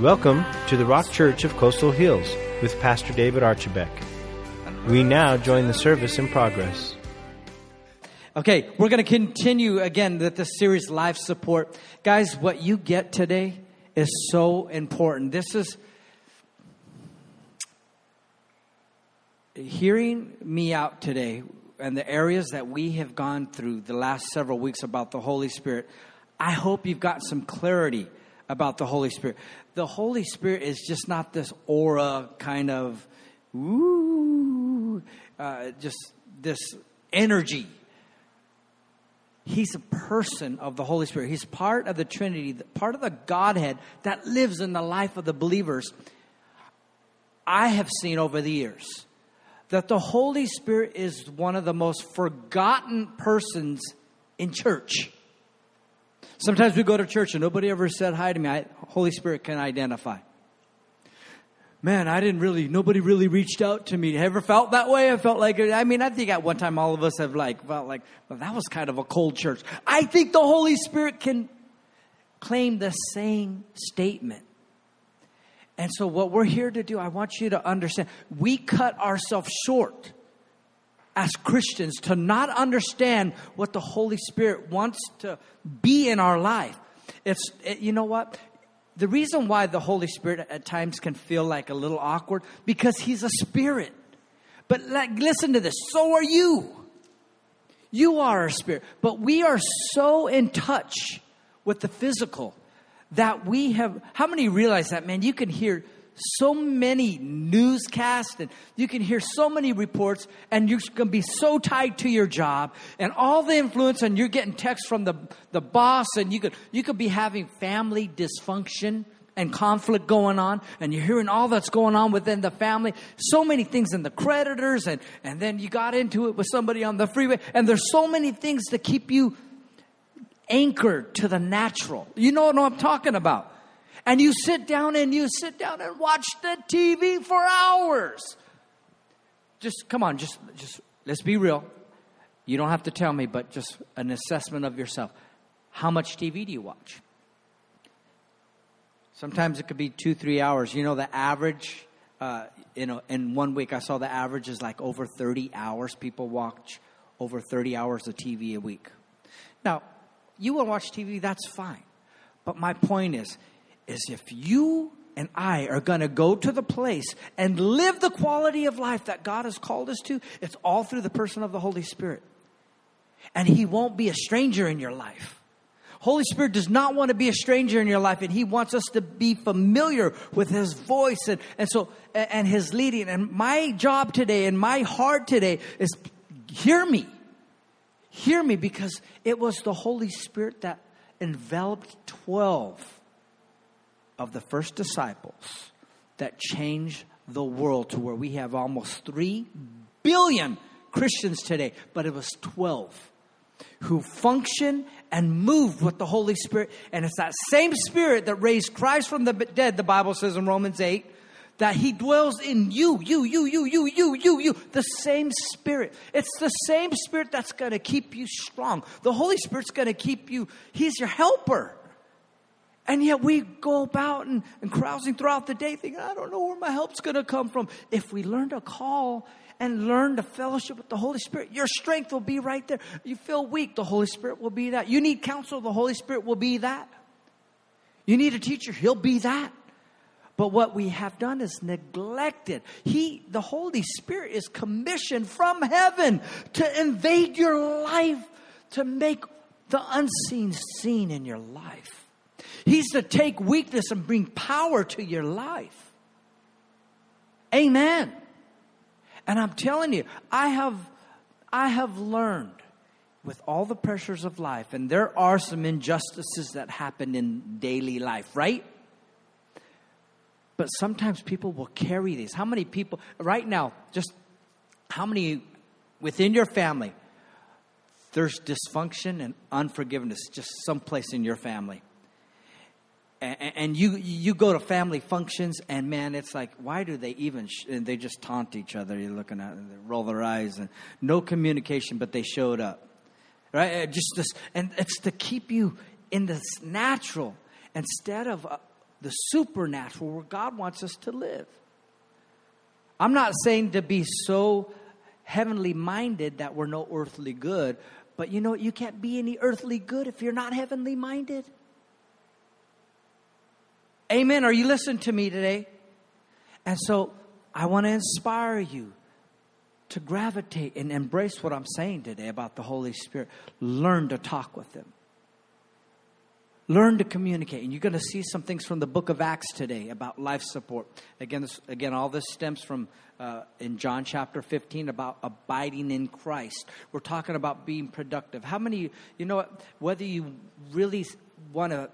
Welcome to the Rock Church of Coastal Hills with Pastor David Archibek. We now join the service in progress. Okay, we're going to continue again with this series, Life Support. Guys, what you get today is so important. This is hearing me out today and the areas that we have gone through the last several weeks about the Holy Spirit. I hope you've got some clarity about the Holy Spirit. The Holy Spirit is just not this aura kind of, just this energy. He's a person of the Holy Spirit. He's part of the Trinity, part of the Godhead that lives in the life of the believers. I have seen over the years that the Holy Spirit is one of the most forgotten persons in church. Sometimes we go to church and nobody ever said hi to me. Holy Spirit can identify. Man, nobody really reached out to me. Ever felt that way? I think at one time all of us have felt like, well, that was kind of a cold church. I think the Holy Spirit can claim the same statement. And so what we're here to do, I want you to understand, we cut ourselves short as Christians to not understand what the Holy Spirit wants to be in our life. You know what? The reason why the Holy Spirit at times can feel like a little awkward, because He's a spirit. But listen to this. So are you. You are a spirit. But we are so in touch with the physical that we have. How many realize that, man? You can hear so many newscasts and you can hear so many reports, and you're going to be so tied to your job and all the influence, and you're getting texts from the boss, and you could be having family dysfunction and conflict going on, and you're hearing all that's going on within the family, so many things in the creditors, and then you got into it with somebody on the freeway, and there's so many things to keep you anchored to the natural. You know what I'm talking about. And you sit down and watch the TV for hours. Come on, let's be real. You don't have to tell me, but just an assessment of yourself. How much TV do you watch? Sometimes it could be 2-3 hours. You know, the average, in 1 week, I saw the average is like over 30 hours. People watch over 30 hours of TV a week. Now, you want to watch TV, that's fine. But my point is if you and I are going to go to the place and live the quality of life that God has called us to, it's all through the person of the Holy Spirit. And He won't be a stranger in your life. Holy Spirit does not want to be a stranger in your life, and He wants us to be familiar with His voice and His leading. And my job today and my heart today is hear me. Hear me, because it was the Holy Spirit that enveloped 12 of the first disciples that changed the world to where we have almost 3 billion Christians today. But it was 12 who function and move with the Holy Spirit. And it's that same Spirit that raised Christ from the dead, the Bible says in Romans 8, that He dwells in you. The same Spirit. It's the same Spirit that's going to keep you strong. The Holy Spirit's going to keep you. He's your helper. And yet we go about and carousing throughout the day thinking, I don't know where my help's going to come from. If we learn to call and learn to fellowship with the Holy Spirit, your strength will be right there. You feel weak, the Holy Spirit will be that. You need counsel, the Holy Spirit will be that. You need a teacher, He'll be that. But what we have done is neglected. The Holy Spirit is commissioned from heaven to invade your life, to make the unseen seen in your life. He's to take weakness and bring power to your life. Amen. And I'm telling you, I have learned with all the pressures of life, and there are some injustices that happen in daily life, right? But sometimes people will carry these. How many people, right now, how many within your family, there's dysfunction and unforgiveness just someplace in your family? And you go to family functions, and man, it's like, why do they even, and they just taunt each other. You're looking at them, they roll their eyes, and no communication, but they showed up. Right? Just this, and it's to keep you in this natural, instead of the supernatural, where God wants us to live. I'm not saying to be so heavenly minded that we're no earthly good, but you know, you can't be any earthly good if you're not heavenly minded. Amen. Are you listening to me today? And so I want to inspire you to gravitate and embrace what I'm saying today about the Holy Spirit. Learn to talk with Him. Learn to communicate. And you're going to see some things from the book of Acts today about life support. Again, all this stems from in John chapter 15 about abiding in Christ. We're talking about being productive. How many, you know what, whether you want to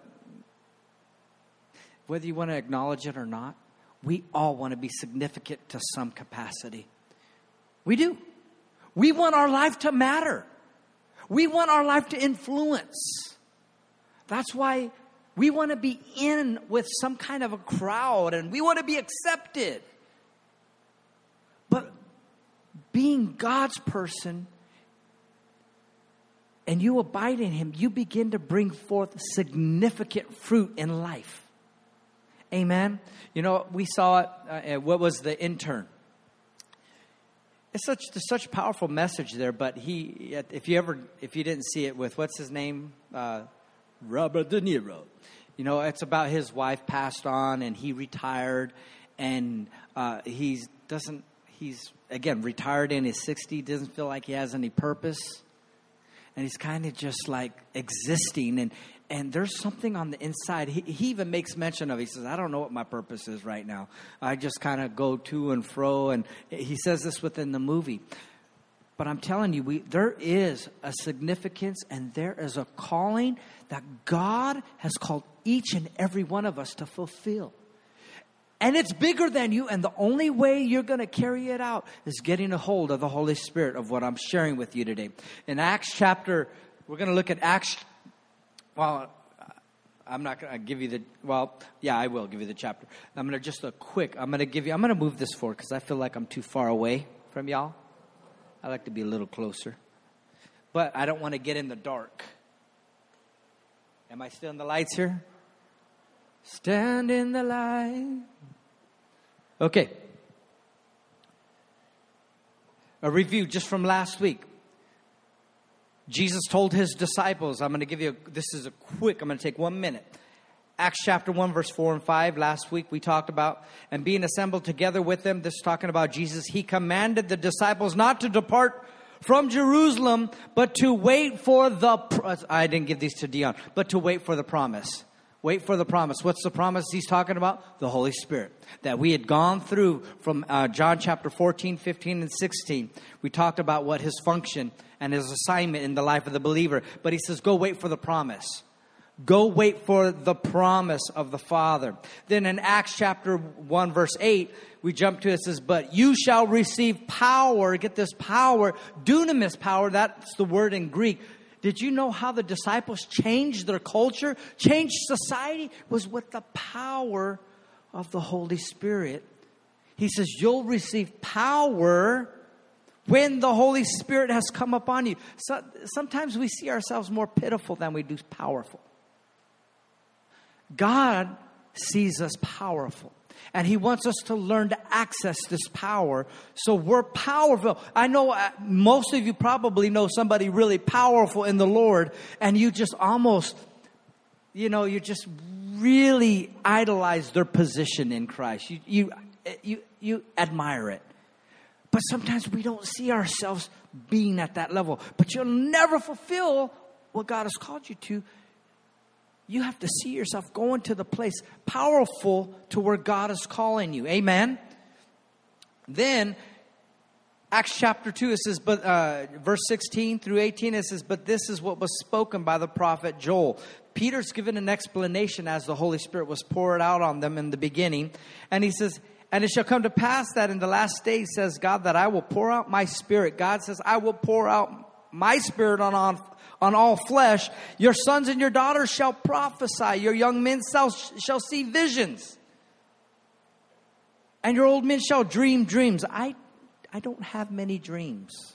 acknowledge it or not, we all want to be significant to some capacity. We do. We want our life to matter. We want our life to influence. That's why we want to be in with some kind of a crowd and we want to be accepted. But being God's person and you abide in Him, you begin to bring forth significant fruit in life. Amen. You know, we saw it. What was the intern? It's such a powerful message there. But if you didn't see it with what's his name, Robert De Niro. You know, it's about his wife passed on and he retired, and he's again retired in his 60s. Doesn't feel like he has any purpose, and he's kind of just like existing. And there's something on the inside. He even makes mention of it. He says, I don't know what my purpose is right now. I just kind of go to and fro. And he says this within the movie. But I'm telling you, there is a significance and there is a calling that God has called each and every one of us to fulfill. And it's bigger than you. And the only way you're going to carry it out is getting a hold of the Holy Spirit, of what I'm sharing with you today. In Acts chapter, we're going to look at Acts. Well, I'm not going to give you I will give you the chapter. I'm going to move this forward because I feel like I'm too far away from y'all. I like to be a little closer. But I don't want to get in the dark. Am I still in the lights here? Stand in the light. Okay. A review just from last week. Jesus told his disciples, I'm going to give you, I'm going to take 1 minute. Acts chapter 1, verse 4 and 5. Last week we talked about, and being assembled together with them, this is talking about Jesus. He commanded the disciples not to depart from Jerusalem, but to wait for I didn't give these to Dion, but to wait for the promise. Wait for the promise. What's the promise he's talking about? The Holy Spirit. That we had gone through from John chapter 14, 15, and 16. We talked about what his function and his assignment in the life of the believer. But he says, go wait for the promise. Go wait for the promise of the Father. Then in Acts chapter 1, verse 8, we jump to it. It says, but you shall receive power. Get this power. Dunamis power. That's the word in Greek. Did you know how the disciples changed their culture, changed society? It was with the power of the Holy Spirit. He says, you'll receive power when the Holy Spirit has come upon you. So, sometimes we see ourselves more pitiful than we do powerful. God sees us powerful. And He wants us to learn to access this power. So we're powerful. I know most of you probably know somebody really powerful in the Lord. And you just almost, you just really idolize their position in Christ. You admire it. But sometimes we don't see ourselves being at that level. But you'll never fulfill what God has called you to. You have to see yourself going to the place powerful to where God is calling you. Amen. Then Acts chapter 2, it says, but verse 16 through 18, it says, but this is what was spoken by the prophet Joel. Peter's given an explanation as the Holy Spirit was poured out on them in the beginning. And he says, and it shall come to pass that in the last days, says God, that I will pour out my Spirit. God says, I will pour out my Spirit on all flesh. Your sons and your daughters shall prophesy. Your young men shall see visions. And your old men shall dream dreams. I don't have many dreams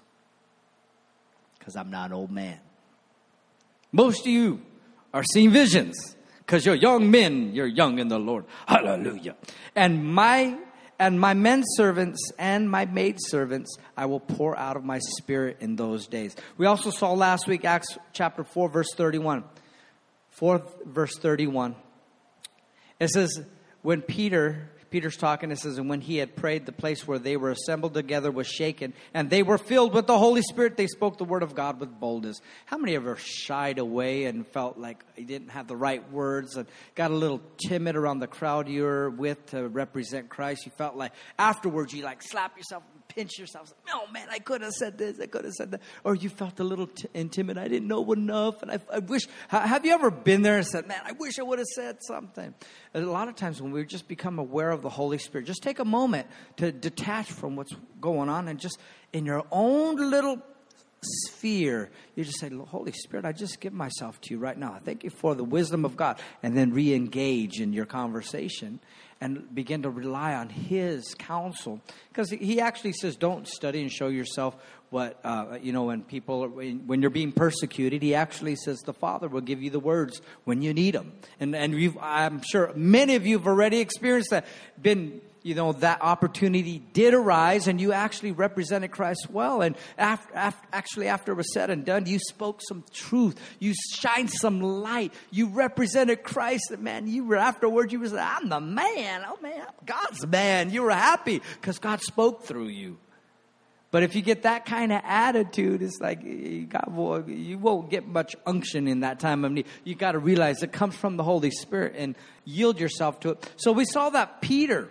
because I'm not an old man. Most of you are seeing visions because you're young men. You're young in the Lord. Hallelujah. And my men servants and my maid servants, I will pour out of my Spirit in those days. We also saw last week, Acts chapter 4, verse 31. 4 verse 31. It says, when Peter's talking, it says, and when he had prayed, the place where they were assembled together was shaken, and they were filled with the Holy Spirit. They spoke the word of God with boldness. How many ever shied away and felt like you didn't have the right words and got a little timid around the crowd you were with to represent Christ? You felt like afterwards you like slap yourself and pinch yourself. Oh man, I could have said this, I could have said that. Or you felt a little timid. I didn't know enough. And I wish, have you ever been there and said, man, I wish I would have said something? A lot of times when we just become aware of the Holy Spirit, just take a moment to detach from what's going on and just in your own little sphere, you just say, Holy Spirit, I just give myself to you right now. I thank you for the wisdom of God. And then re-engage in your conversation and begin to rely on His counsel. Because He actually says, don't study and show yourself what, when you're being persecuted. He actually says the Father will give you the words when you need them. And I'm sure many of you have already experienced that. That opportunity did arise, and you actually represented Christ well. And after it was said and done, you spoke some truth. You shined some light. You represented Christ. And man, afterwards, you were like, I'm the man. Oh man, I'm God's man. You were happy because God spoke through you. But if you get that kind of attitude, it's like you won't get much unction in that time of need. You got to realize it comes from the Holy Spirit and yield yourself to it. So we saw that Peter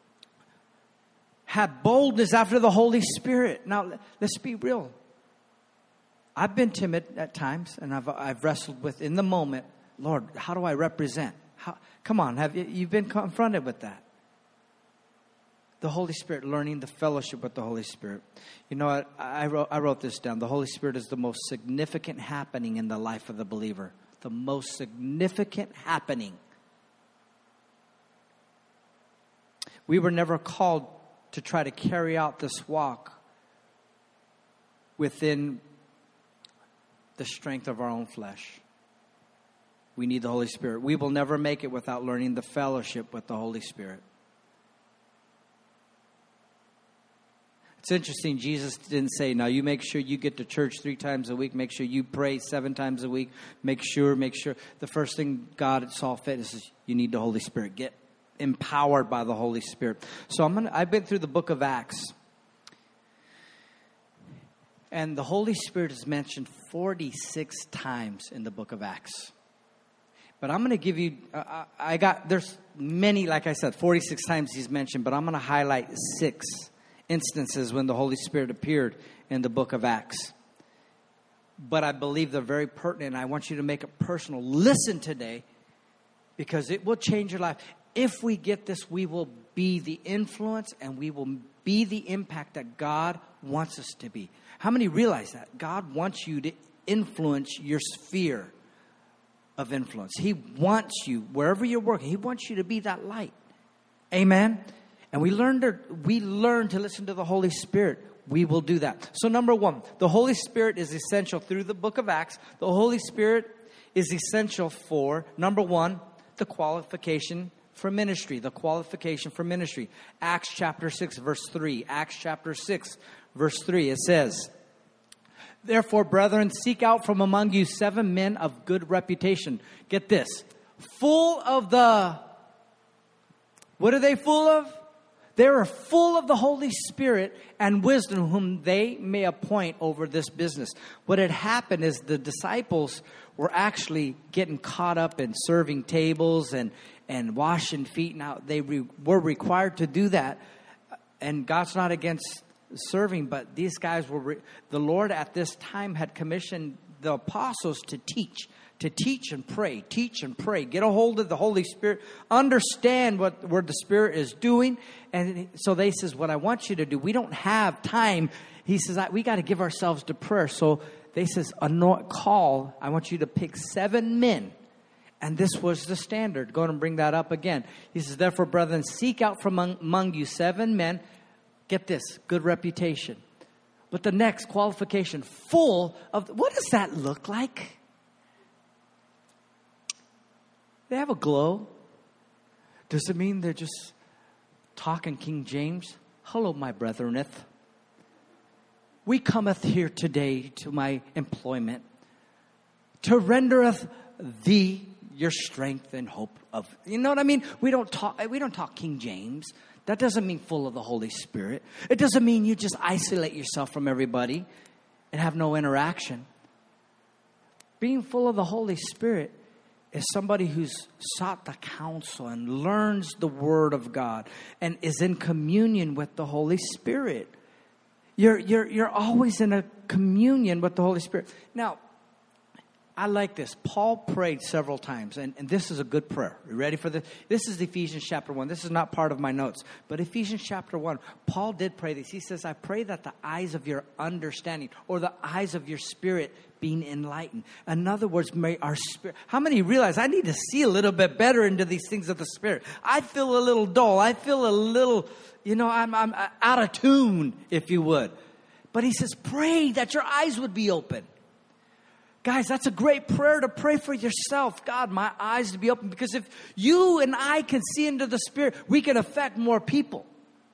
had boldness after the Holy Spirit. Now, let's be real. I've been timid at times, and I've wrestled with in the moment, Lord, how do I represent? Come on, you've been confronted with that? The Holy Spirit, learning the fellowship with the Holy Spirit. You know what? I wrote this down. The Holy Spirit is the most significant happening in the life of the believer. The most significant happening. We were never called to try to carry out this walk within the strength of our own flesh. We need the Holy Spirit. We will never make it without learning the fellowship with the Holy Spirit. It's interesting, Jesus didn't say, now you make sure you get to church 3 times a week. Make sure you pray 7 times a week. Make sure. The first thing God saw fit is you need the Holy Spirit. Get empowered by the Holy Spirit. So I've been through the book of Acts. And the Holy Spirit is mentioned 46 times in the book of Acts. But I'm going to give you, there's many, like I said, 46 times He's mentioned, but I'm going to highlight 6 instances when the Holy Spirit appeared in the book of Acts. But I believe they're very pertinent. I want you to make it personal. Listen today, because it will change your life. If we get this, we will be the influence and we will be the impact that God wants us to be. How many realize that? God wants you to influence your sphere of influence. He wants you, wherever you're working, He wants you to be that light. Amen? And we learn to listen to the Holy Spirit. We will do that. So number 1, the Holy Spirit is essential through the book of Acts. The Holy Spirit is essential for, number 1, the qualification for ministry. The qualification for ministry. Acts chapter 6, verse 3. Acts chapter 6, verse 3. It says, therefore, brethren, seek out from among you 7 men of good reputation. Get this. Full of the... What are they full of? They are full of the Holy Spirit and wisdom, whom they may appoint over this business. What had happened is the disciples were actually getting caught up in serving tables and washing feet. Now, they were required to do that. And God's not against serving, but these guys were... The Lord at this time had commissioned the apostles to teach and pray, get a hold of the Holy Spirit, understand where the Spirit is doing. And so they says, what I want you to do, we don't have time. He says, we got to give ourselves to prayer. So they says, I want you to pick 7 men. And this was the standard. Go ahead and bring that up again. He says, therefore, brethren, seek out from among you 7 men. Get this, good reputation. But the next qualification, full of, what does that look like? They have a glow. Does it mean they're just talking King James? Hello, my brethreneth. We cometh here today to my employment, to rendereth thee your strength and hope of. You know what I mean? We don't talk King James. That doesn't mean full of the Holy Spirit. It doesn't mean you just isolate yourself from everybody and have no interaction. Being full of the Holy Spirit is somebody who's sought the counsel and learns the Word of God and is in communion with the Holy Spirit. You're always in a communion with the Holy Spirit. Now, I like this. Paul prayed several times, and this is a good prayer. You ready for this? This is Ephesians chapter 1. This is not part of my notes, but Ephesians chapter 1, Paul did pray this. He says, I pray that the eyes of your understanding or the eyes of your spirit being enlightened. In other words, may our spirit. How many realize I need to see a little bit better into these things of the Spirit? I feel a little dull. I feel a little, I'm out of tune, if you would. But he says, pray that your eyes would be open. Guys, that's a great prayer to pray for yourself. God, my eyes to be open. Because if you and I can see into the Spirit, we can affect more people.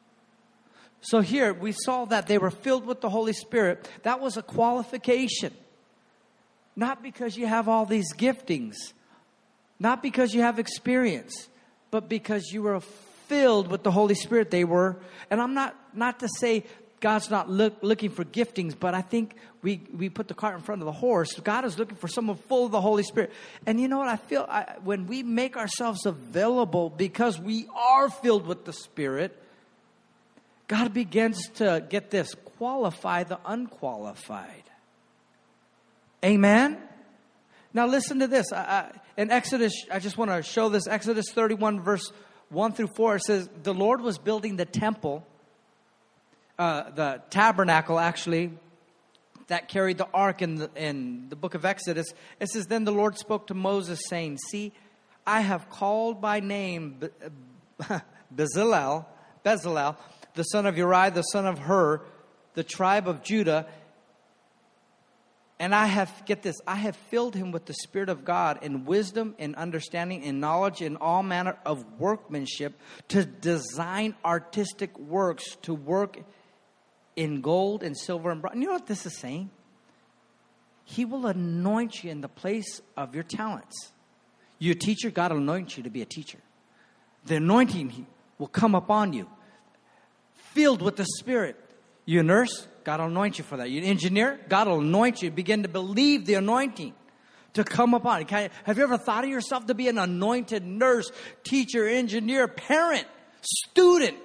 So here, we saw that they were filled with the Holy Spirit. That was a qualification. Not because you have all these giftings. Not because you have experience. But because you were filled with the Holy Spirit. They were. And I'm not to say God's not looking for giftings, but I think we put the cart in front of the horse. God is looking for someone full of the Holy Spirit. And you know what? I feel when we make ourselves available because we are filled with the Spirit, God begins to, get this, qualify the unqualified. Amen? Now listen to this. In Exodus, I just want to show this. Exodus 31 verse 1 through 4, it says, the Lord was building the temple. The tabernacle, actually, that carried the ark in the book of Exodus. It says, then the Lord spoke to Moses, saying, see, I have called by name Bezalel, the son of Uri, the son of Hur, the tribe of Judah. And I have filled him with the Spirit of God in wisdom, in understanding, in knowledge, in all manner of workmanship, to design artistic works, to work in gold and silver and bronze. You know what this is saying? He will anoint you in the place of your talents. You're a teacher, God will anoint you to be a teacher. The anointing will come upon you. Filled with the Spirit. You're a nurse, God will anoint you for that. You're an engineer, God will anoint you. Begin to believe the anointing to come upon you. Have you ever thought of yourself to be an anointed nurse, teacher, engineer, parent, student?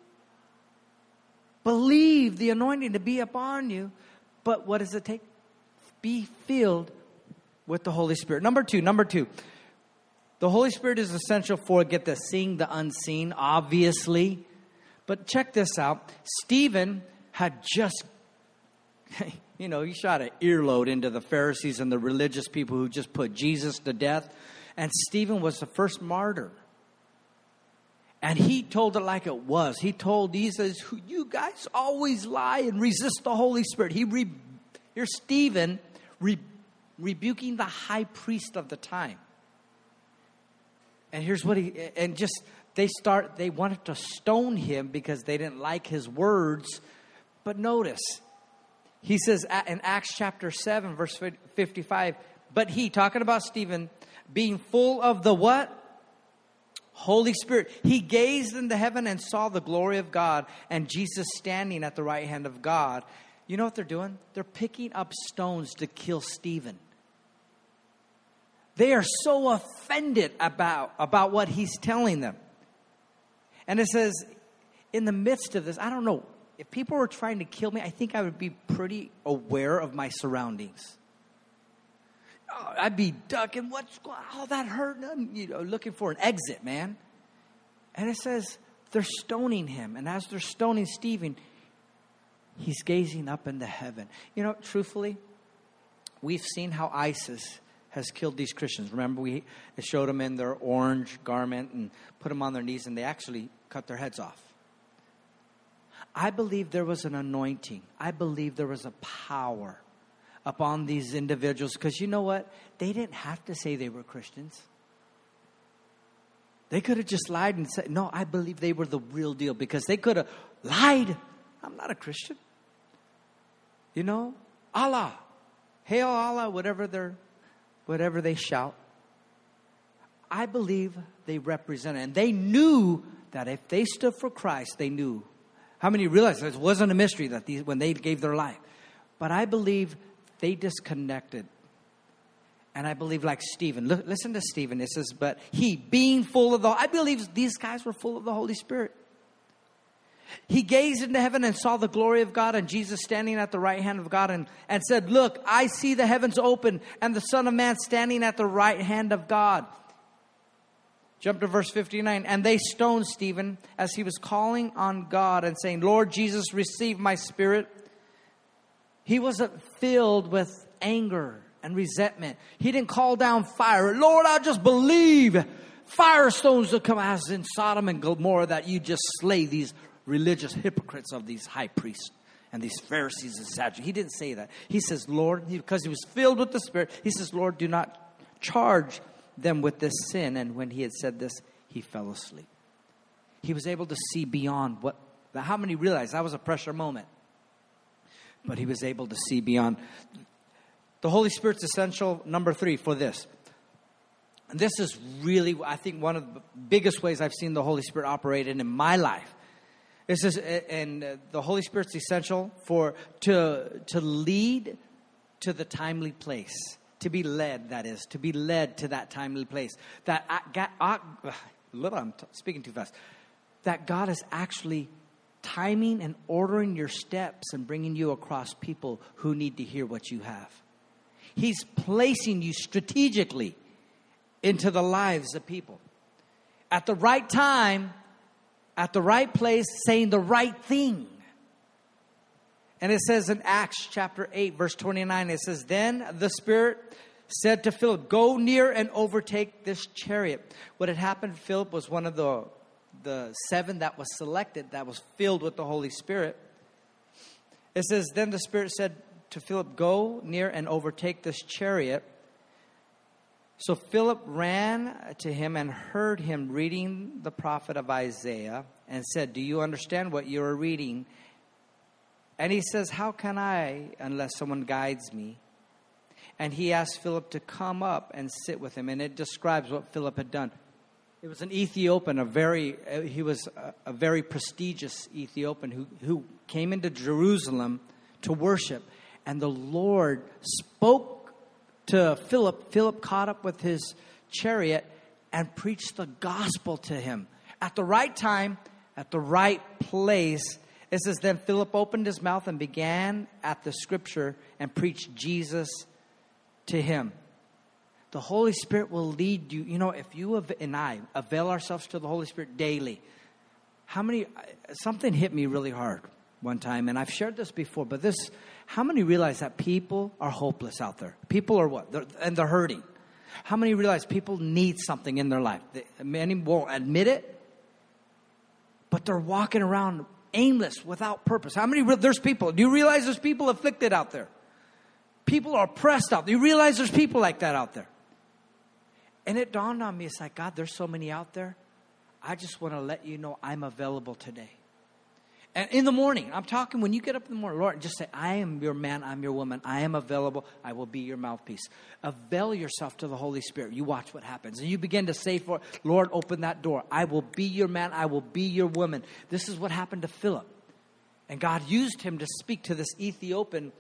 Believe the anointing to be upon you. But what does it take? Be filled with the Holy Spirit. Number two. The Holy Spirit is essential for, get this, seeing the unseen, obviously. But check this out. Stephen had just, he shot an earload into the Pharisees and the religious people who just put Jesus to death. And Stephen was the first martyr. And he told it like it was. He told these, you guys always lie and resist the Holy Spirit. Here's Stephen rebuking the high priest of the time. And here's what they wanted to stone him because they didn't like his words. But notice, he says in Acts chapter 7, verse 55, but he, talking about Stephen, being full of the what? Holy Spirit. He gazed into heaven and saw the glory of God and Jesus standing at the right hand of God. You know what they're doing? They're picking up stones to kill Stephen. They are so offended about what he's telling them. And it says, in the midst of this, I don't know, if people were trying to kill me, I think I would be pretty aware of my surroundings. I'd be ducking, that hurt, looking for an exit, man. And it says they're stoning him. And as they're stoning Stephen, he's gazing up into heaven. Truthfully, we've seen how ISIS has killed these Christians. Remember, we showed them in their orange garment and put them on their knees, and they actually cut their heads off. I believe there was an anointing. I believe there was a power upon these individuals. Because you know what? They didn't have to say they were Christians. They could have just lied and said, no, I believe they were the real deal, because they could have lied. I'm not a Christian. You know, Allah, Hail Allah, whatever they shout. I believe they represented, and they knew that if they stood for Christ, they knew. How many realized it wasn't a mystery that when they gave their life? But I believe they disconnected. And I believe like Stephen. Listen to Stephen. It says, but he being full of I believe these guys were full of the Holy Spirit. He gazed into heaven and saw the glory of God and Jesus standing at the right hand of God and said, look, I see the heavens open and the Son of Man standing at the right hand of God. Jump to verse 59. And they stoned Stephen as he was calling on God and saying, Lord Jesus, receive my spirit. He wasn't filled with anger and resentment. He didn't call down fire. Lord, I just believe firestones to come as in Sodom and Gomorrah, that you just slay these religious hypocrites of these high priests and these Pharisees and Sadducees. He didn't say that. He says, Lord, because he was filled with the Spirit, he says, Lord, do not charge them with this sin. And when he had said this, he fell asleep. He was able to see beyond how many realized that was a pressure moment? But he was able to see beyond. The Holy Spirit's essential, number 3, for this. And this is really, I think, one of the biggest ways I've seen the Holy Spirit operate in my life. This is, and the Holy Spirit's essential to lead to the timely place. To be led, that is. To be led to that timely place. I'm speaking too fast. That God is actually timing and ordering your steps and bringing you across people who need to hear what you have. He's placing you strategically into the lives of people. At the right time, at the right place, saying the right thing. And it says in Acts chapter 8, verse 29, it says, then the Spirit said to Philip, go near and overtake this chariot. What had happened, Philip was one of the 7 that was selected, that was filled with the Holy Spirit. It says, then the Spirit said to Philip, go near and overtake this chariot. So Philip ran to him and heard him reading the prophet of Isaiah and said, do you understand what you are reading? And he says, how can I unless someone guides me? And he asked Philip to come up and sit with him. And it describes what Philip had done. It was an Ethiopian, he was a very prestigious Ethiopian who came into Jerusalem to worship. And the Lord spoke to Philip. Philip caught up with his chariot and preached the gospel to him. At the right time, at the right place. It says, then Philip opened his mouth and began at the scripture and preached Jesus to him. The Holy Spirit will lead you. You know, if you and I avail ourselves to the Holy Spirit daily. Something hit me really hard one time, and I've shared this before, but how many realize that people are hopeless out there? People are what? They're hurting. How many realize people need something in their life? Many won't admit it, but they're walking around aimless, without purpose. There's people. Do you realize there's people afflicted out there? People are oppressed out there. Do you realize there's people like that out there? And it dawned on me, it's like, God, there's so many out there. I just want to let you know I'm available today. And in the morning, I'm talking when you get up in the morning, Lord, just say, I am your man, I'm your woman. I am available. I will be your mouthpiece. Avail yourself to the Holy Spirit. You watch what happens. And you begin to say, Lord, open that door. I will be your man. I will be your woman. This is what happened to Philip. And God used him to speak to this Ethiopian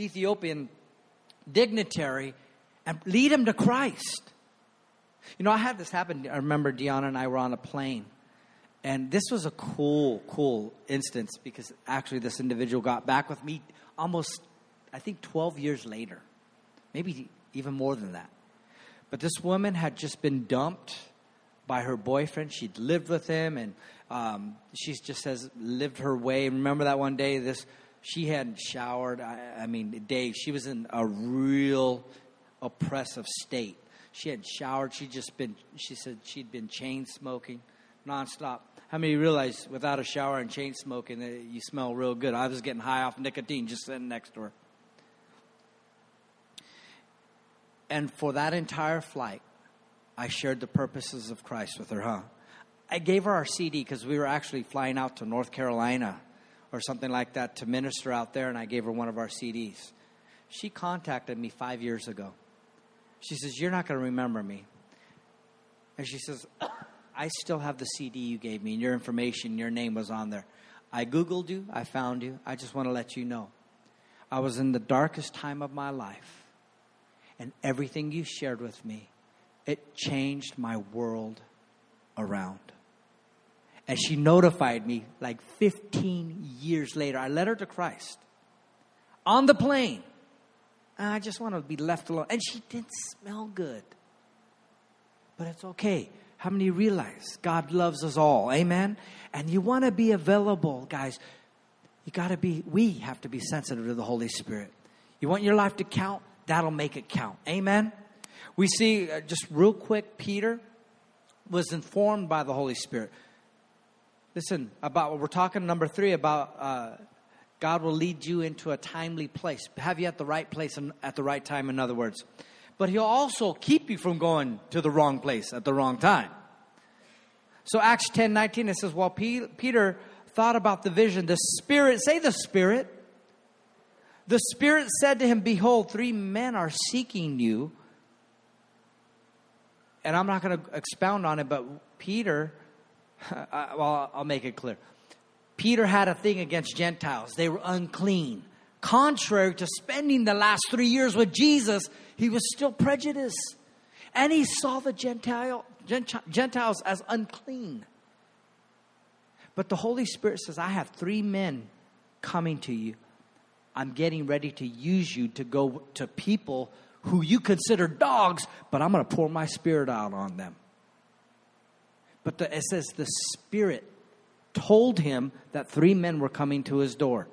dignitary and lead him to Christ. You know, I had this happen. I remember Deanna and I were on a plane. And this was a cool instance because actually this individual got back with me almost, I think, 12 years later. Maybe even more than that. But this woman had just been dumped by her boyfriend. She'd lived with him and she just lived her way. Remember that one day, she hadn't showered. Days. She was in a real oppressive state. She hadn't showered. She said she'd been chain smoking nonstop. How many realize without a shower and chain smoking, you smell real good? I was getting high off nicotine just sitting next to her. And for that entire flight, I shared the purposes of Christ with her, I gave her our CD because we were actually flying out to North Carolina or something like that to minister out there, and I gave her one of our CDs. She contacted me 5 years ago. She says, "You're not going to remember me." And she says, "I still have the CD you gave me, and your information, your name was on there. I Googled you. I found you. I just want to let you know. I was in the darkest time of my life, and everything you shared with me, it changed my world around." And she notified me like 15 years later. I led her to Christ on the plane. And I just want to be left alone. And she didn't smell good. But it's okay. How many realize God loves us all? Amen? And you want to be available, guys. We have to be sensitive to the Holy Spirit. You want your life to count? That'll make it count. Amen? We see, just real quick, Peter was informed by the Holy Spirit. Listen, about what we're talking, number 3, about God will lead you into a timely place. Have you at the right place and at the right time, in other words. But He'll also keep you from going to the wrong place at the wrong time. So Acts 10:19, it says, while Peter thought about the vision, the Spirit, say the Spirit. The Spirit said to him, "Behold, 3 men are seeking you." And I'm not going to expound on it, but Peter, I'll make it clear. Peter had a thing against Gentiles. They were unclean. Contrary to spending the last 3 years with Jesus, he was still prejudiced. And he saw the Gentiles as unclean. But the Holy Spirit says, "I have 3 men coming to you. I'm getting ready to use you to go to people who you consider dogs, but I'm going to pour my Spirit out on them." But it says the Spirit told him that 3 men were coming to his door.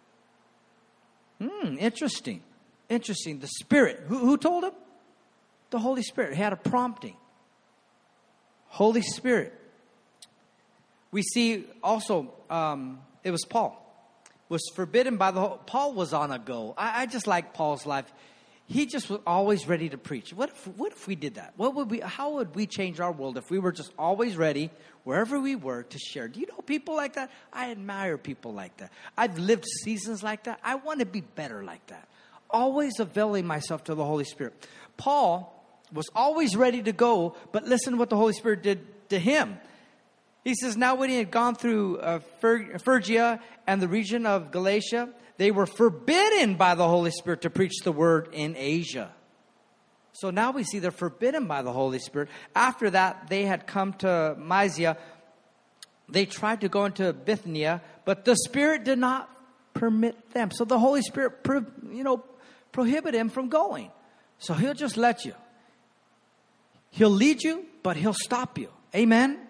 Interesting. Interesting. The Spirit. Who told him? The Holy Spirit. He had a prompting. Holy Spirit. We see also, it was Paul. Was forbidden by Paul was on a go. I just like Paul's life. He just was always ready to preach. What if we did that? How would we change our world if we were just always ready, wherever we were, to share? Do you know people like that? I admire people like that. I've lived seasons like that. I want to be better like that. Always availing myself to the Holy Spirit. Paul was always ready to go, but listen to what the Holy Spirit did to him. He says, now when he had gone through Phrygia and the region of Galatia, they were forbidden by the Holy Spirit to preach the word in Asia. So now we see they're forbidden by the Holy Spirit. After that, they had come to Mysia. They tried to go into Bithynia, but the Spirit did not permit them. So the Holy Spirit, prohibited him from going. So He'll just let you. He'll lead you, but He'll stop you. Amen?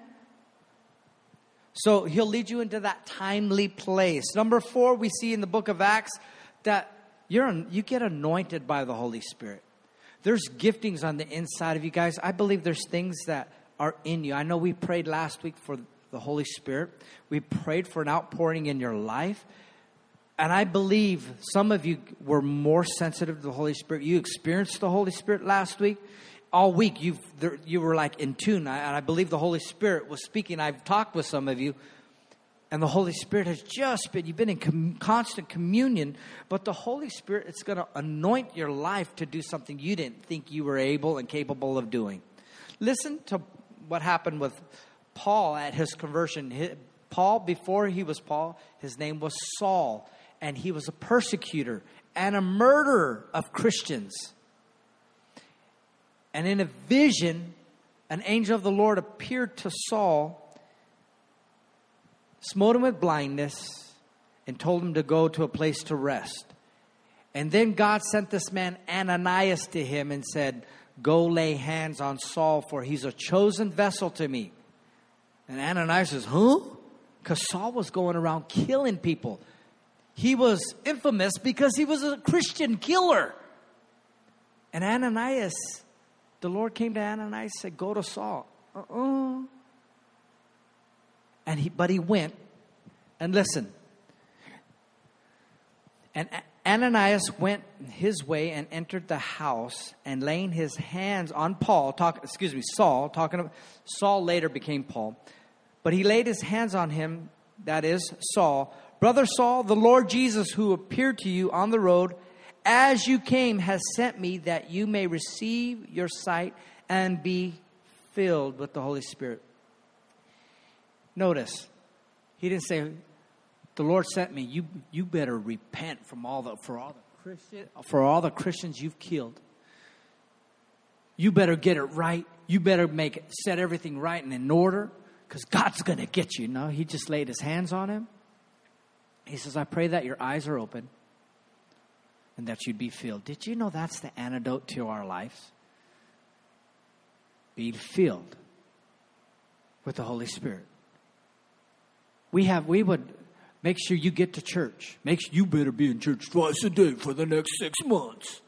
So He'll lead you into that timely place. Number 4, we see in the book of Acts that you get anointed by the Holy Spirit. There's giftings on the inside of you guys. I believe there's things that are in you. I know we prayed last week for the Holy Spirit. We prayed for an outpouring in your life. And I believe some of you were more sensitive to the Holy Spirit. You experienced the Holy Spirit last week. All week you were like in tune. And I believe the Holy Spirit was speaking. I've talked with some of you. And the Holy Spirit has you've been in constant communion. But the Holy Spirit, it's going to anoint your life to do something you didn't think you were able and capable of doing. Listen to what happened with Paul at his conversion. Paul, before he was Paul, his name was Saul. And he was a persecutor and a murderer of Christians. And in a vision, an angel of the Lord appeared to Saul, smote him with blindness, and told him to go to a place to rest. And then God sent this man Ananias to him and said, go lay hands on Saul, for he's a chosen vessel to me. And Ananias says, huh? Because Saul was going around killing people. He was infamous because he was a Christian killer. And Ananias, the Lord came to Ananias and said, go to Saul. But he went. And listen. And Ananias went his way and entered the house, and laying his hands on Saul later became Paul. But he laid his hands on him, that is, Saul. Brother Saul, the Lord Jesus, who appeared to you on the road as you came, has sent me that you may receive your sight and be filled with the Holy Spirit. Notice, he didn't say, the Lord sent me. You better repent for all the Christians you've killed. You better get it right. You better set everything right and in order, because God's going to get you. No, he just laid his hands on him. He says, I pray that your eyes are open and that you'd be filled. Did you know that's the antidote to our lives? Be filled with the Holy Spirit. We would make sure you get to church. Make sure you better be in church twice a day for the next 6 months.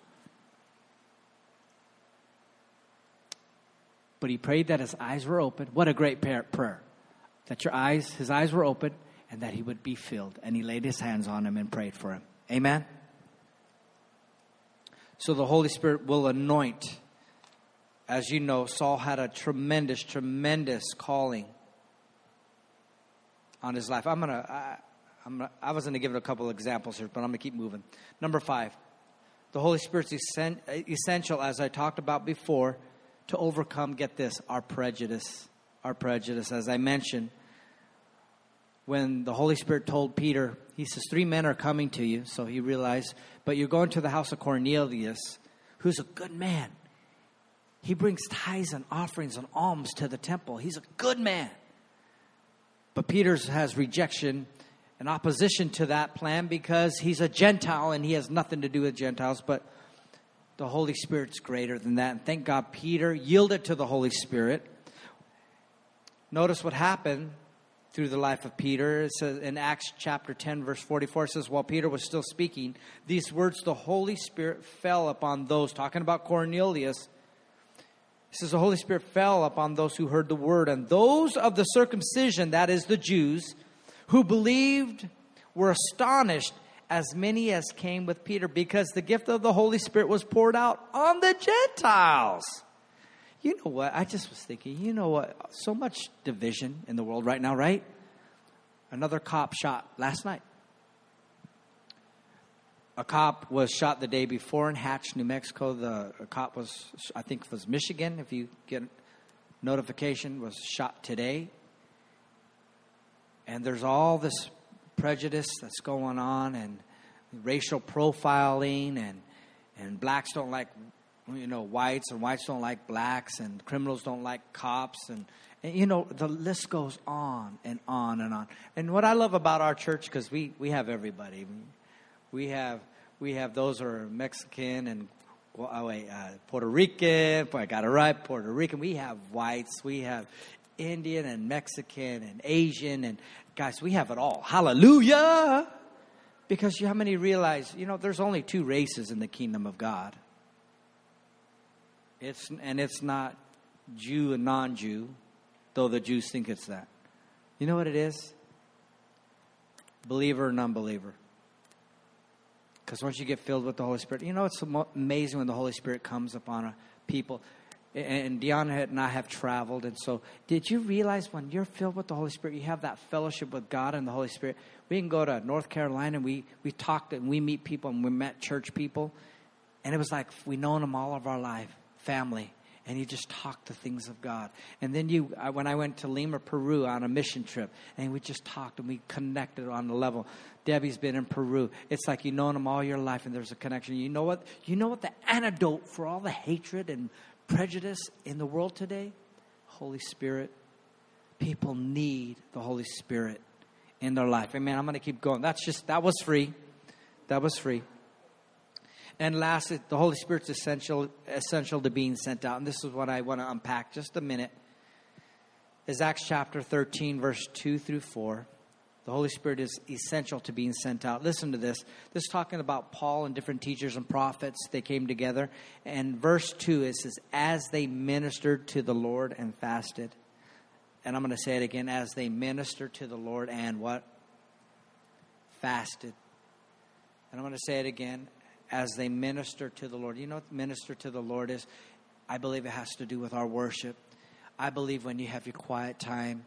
But he prayed that his eyes were open. What a great prayer. That his eyes were open and that he would be filled. And he laid his hands on him and prayed for him. Amen? So the Holy Spirit will anoint. As you know, Saul had a tremendous, tremendous calling on his life. I was going to give it a couple of examples here, but I'm going to keep moving. Number 5, the Holy Spirit's essential, as I talked about before, to overcome, get this, our prejudice. Our prejudice, as I mentioned, when the Holy Spirit told Peter, he says, 3 men are coming to you. So he realized, but you're going to the house of Cornelius, who's a good man. He brings tithes and offerings and alms to the temple. He's a good man. But Peter has rejection and opposition to that plan because he's a Gentile and he has nothing to do with Gentiles. But the Holy Spirit's greater than that. And thank God Peter yielded to the Holy Spirit. Notice what happened through the life of Peter. It says in Acts chapter 10, verse 44, it says, while Peter was still speaking these words, the Holy Spirit fell upon those, talking about Cornelius. It says the Holy Spirit fell upon those who heard the word, and those of the circumcision, that is the Jews, who believed were astonished, as many as came with Peter, because the gift of the Holy Spirit was poured out on the Gentiles. You know what? I just was thinking, you know what? So much division in the world right now, right? Another cop shot last night. A cop was shot the day before in Hatch, New Mexico. The cop was, I think it was Michigan, if you get notification, was shot today. And there's all this prejudice that's going on and racial profiling and blacks don't like, whites and whites don't like blacks and criminals don't like cops and the list goes on and on and on. And what I love about our church, because we have everybody. We have those who are Mexican and Puerto Rican. I got it right, Puerto Rican. We have whites. We have Indian and Mexican and Asian. And guys, we have it all. Hallelujah! Because how many realize, there's only 2 races in the kingdom of God. It's not Jew and non-Jew, though the Jews think it's that. You know what it is? Believer or non-believer. Because once you get filled with the Holy Spirit, it's amazing when the Holy Spirit comes upon a people. And Deanna and I have traveled. And so did you realize when you're filled with the Holy Spirit, you have that fellowship with God and the Holy Spirit? We can go to North Carolina and we talked and we meet people and we met church people. And it was like we known them all of our life, family. And you just talk the things of God. And then when I went to Lima, Peru on a mission trip, and we just talked and we connected on the level. Debbie's been in Peru. It's like you've known them all your life and there's a connection. You know what? You know what the antidote for all the hatred and prejudice in the world today? Holy Spirit. People need the Holy Spirit in their life. Amen. I'm going to keep going. That was free. That was free. And lastly, the Holy Spirit's essential to being sent out. And this is what I want to unpack just a minute. Is Acts chapter 13, verse 2 through 4. The Holy Spirit is essential to being sent out. Listen to this. This is talking about Paul and different teachers and prophets. They came together. And verse 2, it says, as they ministered to the Lord and fasted. And I'm going to say it again. As they ministered to the Lord and what? Fasted. And I'm going to say it again. As they minister to the Lord. You know what minister to the Lord is? I believe it has to do with our worship. I believe when you have your quiet time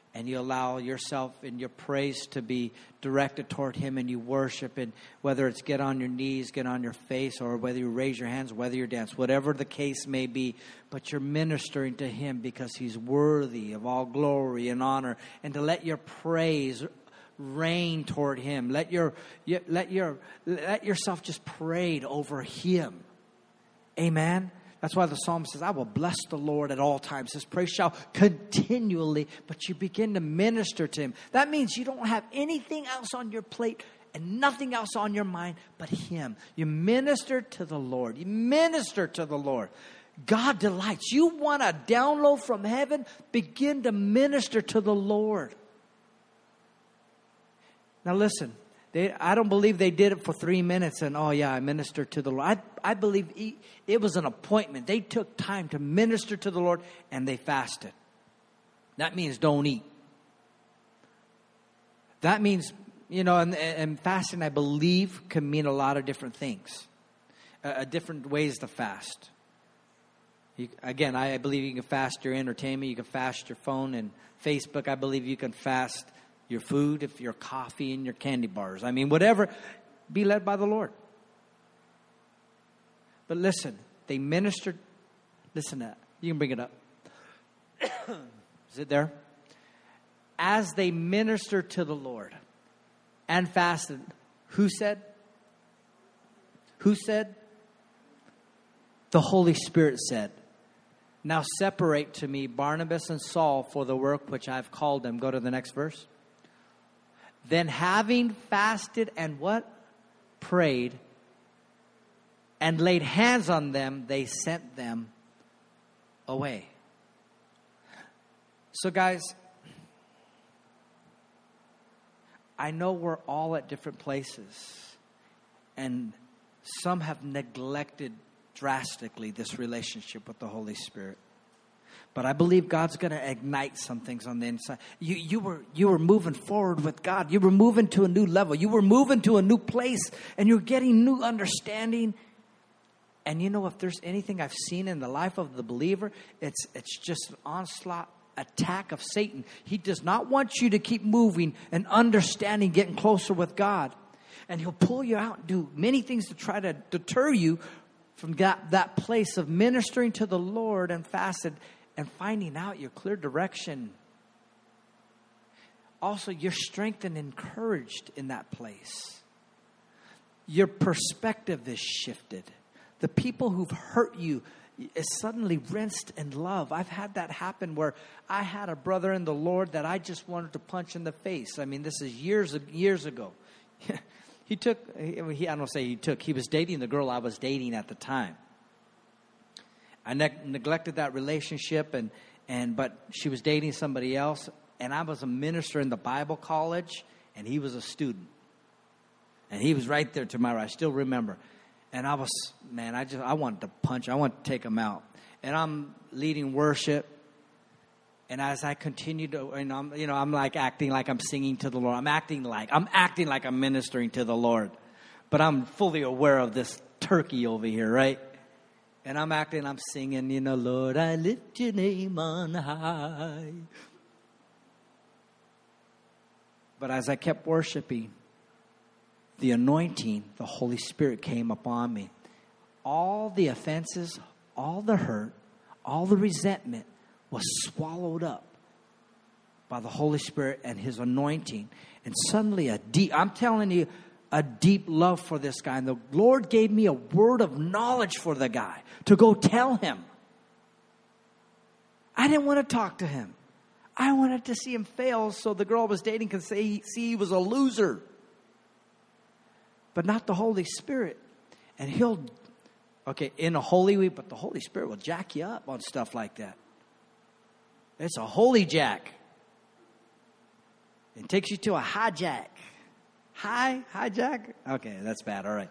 and you allow yourself and your praise to be directed toward Him, and you worship, and whether it's get on your knees, get on your face, or whether you raise your hands, whether you dance, whatever the case may be, but you're ministering to Him because He's worthy of all glory and honor, and to let your praise reign toward Him. Let yourself just parade over Him. Amen. That's why the psalmist says, I will bless the Lord at all times. His praise shall continually, but you begin to minister to Him. That means you don't have anything else on your plate and nothing else on your mind but Him. You minister to the Lord. You minister to the Lord. God delights. You want a download from heaven? Begin to minister to the Lord. Now listen. I don't believe they did it for 3 minutes and, oh yeah, I ministered to the Lord. I believe it was an appointment. They took time to minister to the Lord and they fasted. That means don't eat. That means, and fasting, I believe, can mean a lot of different things. Different ways to fast. Again, I believe you can fast your entertainment. You can fast your phone and Facebook. I believe you can fast your food, if your coffee and your candy bars. I mean, whatever. Be led by the Lord. But listen, they ministered. Listen to that. You can bring it up. Is it there? As they ministered to the Lord and fasted, who said? Who said? The Holy Spirit said, now separate to me Barnabas and Saul for the work which I've called them. Go to the next verse. Then having fasted and what? Prayed and laid hands on them, they sent them away. So guys, I know we're all at different places, and some have neglected drastically this relationship with the Holy Spirit. But I believe God's going to ignite some things on the inside. You were moving forward with God. You were moving to a new level. You were moving to a new place, and you're getting new understanding. And if there's anything I've seen in the life of the believer, it's just an onslaught attack of Satan. He does not want you to keep moving and understanding, getting closer with God. And he'll pull you out and do many things to try to deter you from that place of ministering to the Lord and fasted and finding out your clear direction. Also, you're strengthened and encouraged in that place. Your perspective is shifted. The people who've hurt you is suddenly rinsed in love. I've had that happen where I had a brother in the Lord that I just wanted to punch in the face. I mean, this is years ago. He was dating the girl I was dating at the time. I neglected that relationship, but she was dating somebody else, and I was a minister in the Bible college, and he was a student. And he was right there to my right. I still remember. And I wanted to punch. I wanted to take him out. And I'm leading worship. And as I continue to, I'm like acting like I'm singing to the Lord. I'm acting like I'm ministering to the Lord. But I'm fully aware of this turkey over here, right? And I'm singing, Lord, I lift your name on high. But as I kept worshiping, the anointing, the Holy Spirit came upon me. All the offenses, all the hurt, all the resentment was swallowed up by the Holy Spirit and His anointing. And suddenly a deep love for this guy. And the Lord gave me a word of knowledge for the guy to go tell him. I didn't want to talk to him. I wanted to see him fail so the girl I was dating could see he was a loser. But not the Holy Spirit. And in a holy week, but the Holy Spirit will jack you up on stuff like that. It's a holy jack. It takes you to a hijack. Hijack? Okay, that's bad. All right.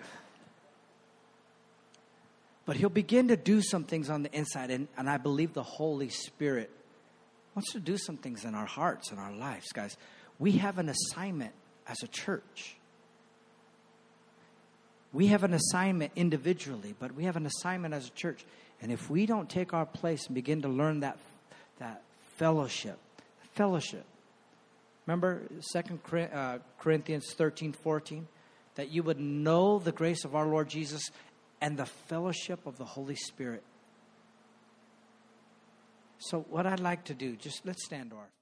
But He'll begin to do some things on the inside. And I believe the Holy Spirit wants to do some things in our hearts and our lives, guys. We have an assignment as a church. We have an assignment individually, but we have an assignment as a church. And if we don't take our place and begin to learn that fellowship, Remember 2 Corinthians 13:14? That you would know the grace of our Lord Jesus and the fellowship of the Holy Spirit. So what I'd like to do, just let's stand to our